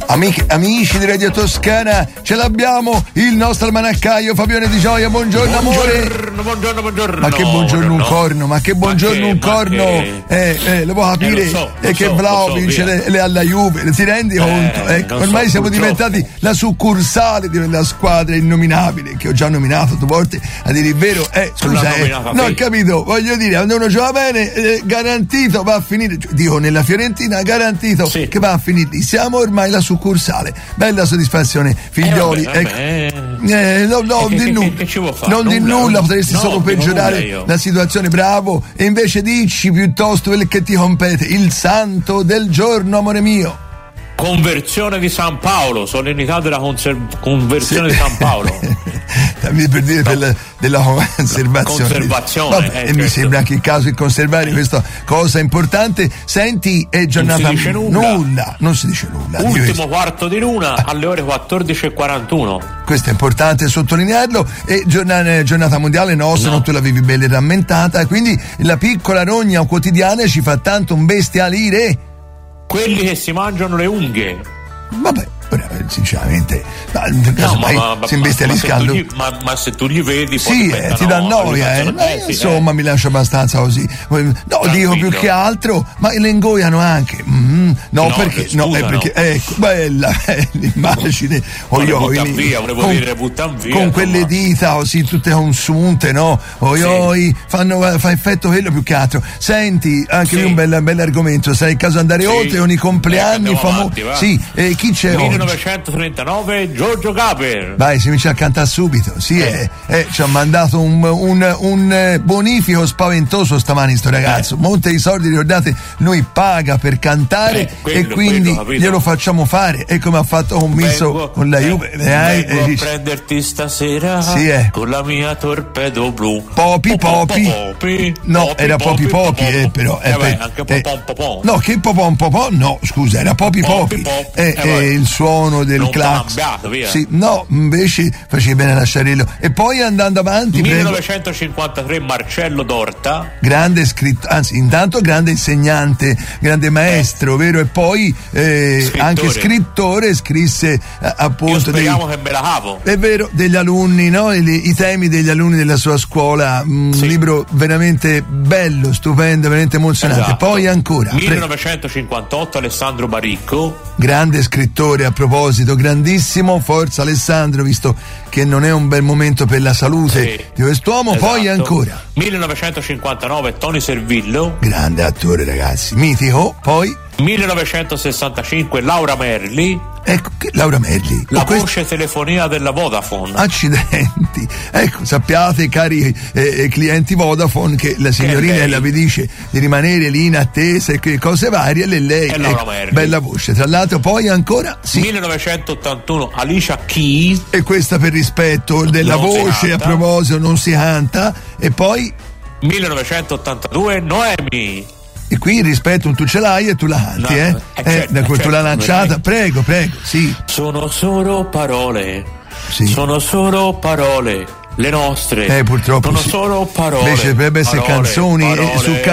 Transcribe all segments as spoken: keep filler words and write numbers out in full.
Amici, amici di Radio Toscana, ce l'abbiamo, il nostro almanaccaio Fabione Di Gioia, buongiorno, amore. Buongiorno, buongiorno, buongiorno. Ma che buongiorno un corno, ma che buongiorno ma che, un corno. Che... Eh, eh, lo può capire, eh, lo so, lo e che so, Vlahovic so, le, le alla Juve, ti rendi conto? Eh, Ecco, ormai so, siamo purtroppo. diventati la succursale della squadra innominabile, che ho già nominato due volte, a dire il vero. Eh, scusa, eh, no, ho capito, voglio dire, quando uno gioca bene, eh, garantito va a finire, dico, nella Fiorentina, garantito sì. che va a finire lì. Siamo ormai la succursale. Bella soddisfazione, figlioli. Eh, vabbè, ecco. eh, no, no, che, di che, nu- che ci vuol fare? non di nulla, nulla, non, potresti no, solo peggiorare la situazione, bravo. E invece dici piuttosto quel che ti compete, il santo del giorno, amore mio. Conversione di San Paolo, solennità della conser- conversione sì. di San Paolo. Per dire no. della, della conservazione. Conservazione. Vabbè, eh, e certo. mi sembra anche il caso di conservare questa cosa importante. Senti, è giornata. Non si dice nulla. nulla. Non si dice nulla. Ultimo quarto di luna alle ore quattordici e quarantuno. Questo è importante sottolinearlo. E giornata, giornata mondiale nostra, no. non tu l'avevi bella rammentata. Quindi la piccola rogna quotidiana ci fa tanto un bestialire. Quelli che si mangiano le unghie. Vabbè, sinceramente, ma, no, ma, ma, ma, si imbestialiscando. Ma, ma, ma se tu gli vedi, sì, eh, ti dà noia, eh. Ma, eh, insomma, eh. mi lascia abbastanza così. No, Tranquillo. Dico più che altro, ma le ingoiano anche. Mm, no, no, perché? scusa, no, è perché, no. ecco, bella, eh, l'immagine. Oi, oi, buttan via, volevo con, dire, buttan via. Con quelle insomma. dita così, tutte consunte, no? Oi, sì. oi, fanno, fa effetto quello più che altro. Senti, anche sì. lì un bel, bel argomento. Sai il caso andare sì. oltre con i compleanni eh, famosi. Sì, eh, chi c'è millenovecentotrentanove Giorgio Gaber. Vai, si comincia a cantare subito. Sì, eh. Eh, eh, ci ha mandato un, un, un bonifico spaventoso stamani sto ragazzo. Eh. Monte di soldi, ricordate, lui paga per cantare eh, quello, e quindi quello, glielo facciamo fare. E come ha fatto con Misso vengo, con la Juve. Eh, eh, vengo eh, a prenderti stasera sì, eh. con la mia torpedo blu. Popi Popi. Popi. No, popi, era Popi Popi, popi, eh, però. Eh, eh, beh, eh, anche eh, popon popon. No, che popon popon? No, scusa, era Popi Popi. Popi. Eh, Eh, eh, il suono del non clax. cambiato, via. Sì, no, invece faceva bene lasciarlo. E poi andando avanti, millenovecentocinquantatré prego. Marcello Dorta, grande scritto, anzi intanto grande insegnante, grande maestro, eh. vero? E poi eh, anche scrittore, scrisse eh, appunto. Io speriamo dei, che me la cavo. è vero, degli alunni, no? I, i temi degli alunni della sua scuola, un sì. libro veramente bello, stupendo, veramente emozionante. Esatto. Poi ancora millenovecentocinquantotto Alessandro Baricco, grande scrittore, a proposito, grandissimo, forza Alessandro, visto che non è un bel momento per la salute sì. di quest'uomo. Esatto. Poi ancora millenovecentocinquantanove Tony Servillo, grande attore ragazzi, mitico. Poi millenovecentosessantacinque Laura Merli, ecco che Laura Merli, la voce questo... telefonia della Vodafone. Accidenti, ecco, sappiate cari eh, clienti Vodafone che la signorina la vi dice di rimanere lì in attesa e che cose varie, e lei è Laura ecco, Merli. Bella voce. Tra l'altro poi ancora sì. millenovecentottantuno Alicia Keys, e questa per rispetto della non voce, a proposito non si canta. E poi millenovecentottantadue Noemi, e qui il rispetto tu ce l'hai e tu la canti, no, eh? eh, eh certo, da quel certo, tu l'hai lanciata, prego, prego, sì. Sono solo parole, sì. sono solo parole, le nostre. Eh, purtroppo sono sì. solo parole. Invece dovrebbe essere parole, canzoni, parole. E su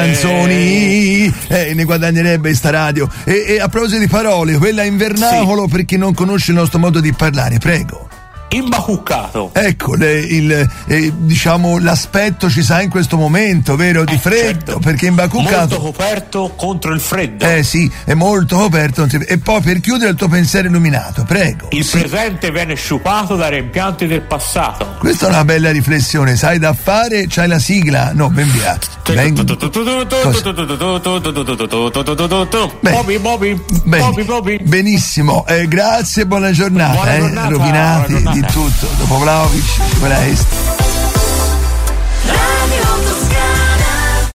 canzoni eh, ne guadagnerebbe sta radio. E, e a proposito di parole, quella in vernacolo, sì. per chi non conosce il nostro modo di parlare, prego. Imbacuccato. Ecco, le, il, eh, diciamo l'aspetto ci sa in questo momento, vero? Di eh, freddo, certo. perché imbacuccato. Molto coperto contro il freddo. Eh sì, è molto coperto. E poi per chiudere il tuo pensiero illuminato, prego. Il sì. presente viene sciupato dai rimpianti del passato. Questa è una bella riflessione, sai da fare, c'hai la sigla? No, ben via. Bobby, Bobby, Bobby, Bobby. Benissimo, eh, grazie, buona giornata. Buona eh, giornata, rovinati buona giornata. di tutto. Dopo Vlahovic, quella est.